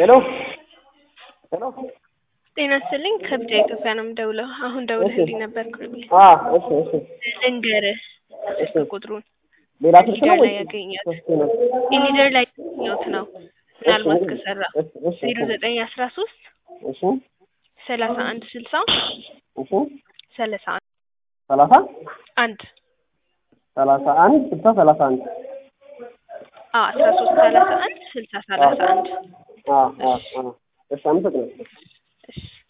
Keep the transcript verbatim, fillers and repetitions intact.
ሄሎ ሄሎ ጤና ይስጥልኝ ከብቻ ኢትዮጵያ ነው የምደውለው። አሁን ደውለህልኝ ነበር ክሩቢ። አዎ እሺ እሺ ልንገርህ ስልክ ቁጥሩን ሌላ ስልክ ነው ኢሊደር ላይ ወይስ ያገኛት እሱ ነው? ኢሊደር ላይ ያገኘሁት ነው። ምናልባት ከሰራ እሺ ዜሮ ዘጠኝ አስራ ሶስት እሺ ሰላሳ አንድ ስልሳ እሺ ሰላሳ ሰላሳ አንድ ሰላሳ አንድ ስልሳ ሰላሳ አንድ አዎ አስራ ሶስት ሰላሳ አንድ ስልሳ ሰላሳ አንድ አዎ አዎ እሺ አመሰግናለሁ። እሺ